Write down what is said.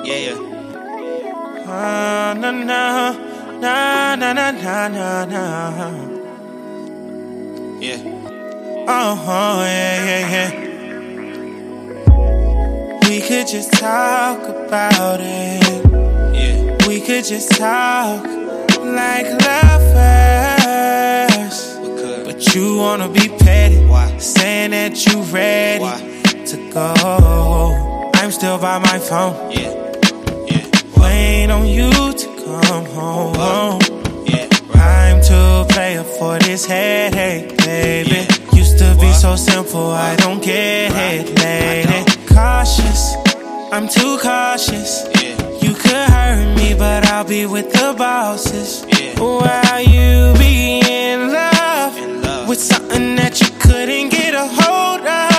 Yeah, yeah. Na na na na na na na na. Yeah. Oh yeah, yeah, yeah. We could just talk about it. Yeah. We could just talk like lovers. We could. But you wanna be petty. Why? Saying that you ready Why? to go. I'm still by my phone. Yeah. Yeah. Waiting on you to come home. Yeah. I'm too player for this headache, baby. Yeah. Used to be so simple, I don't get it, lady. Cautious, I'm too cautious. Yeah. You could hurt me, but I'll be with the bosses. Yeah. While you be in love In love. with something that you couldn't get a hold of.